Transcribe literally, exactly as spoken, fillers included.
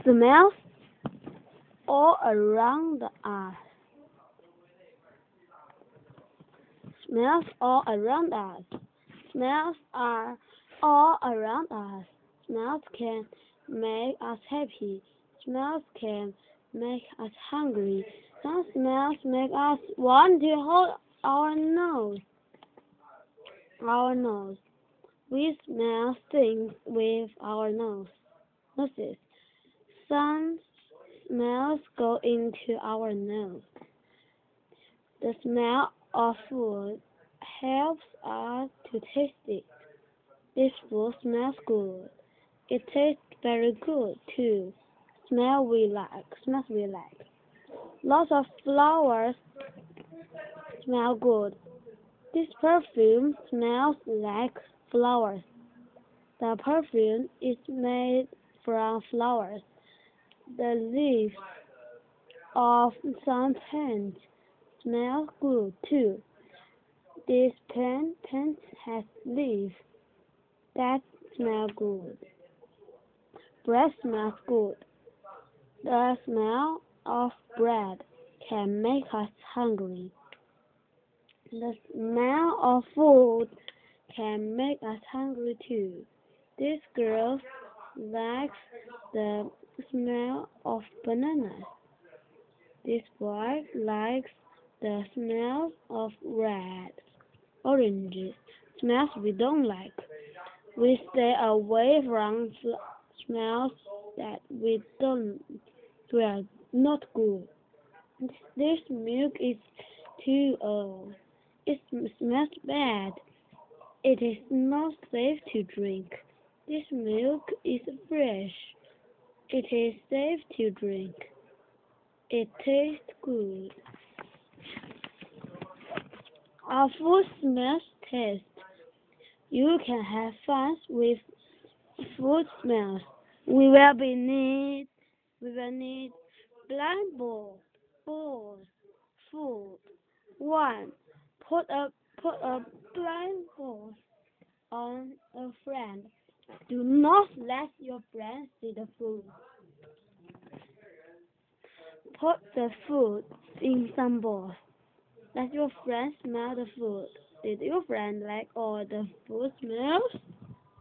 Smells all around us. Smells all around us. Smells are all around us. Smells can make us happy. Smells can make us hungry. Some smells make us want to hold our nose. Our nose. We smell things with our nose. Noses. Some smells go into our nose. The smell of food helps us to taste it. This food smells good. It tastes very good too. Smell we like. Smells we like. Lots of flowers smell good. This perfume smells like flowers. The perfume is made from flowers. The leaves of some plants smell good too. This plant, plant has leaves that smell good. Bread smells good. The smell of bread can make us hungry. The smell of food can make us hungry too. This girl likes the smell of bananas. This boy likes the smell of red, oranges, smells we don't like. We stay away from smells that we don't, we are not good. This milk is too old. It smells bad. It is not safe to drink. This milk is fresh. It is safe to drink. It tastes good. Our food smells taste. You can have fun with food smells. We will be need. We will need blindfold, balls, food. One. Put a put a blindfold on a friend. Do not let your friend see the food. Put the food in some balls. Let your friend smell the food. Did your friend like all the food smells?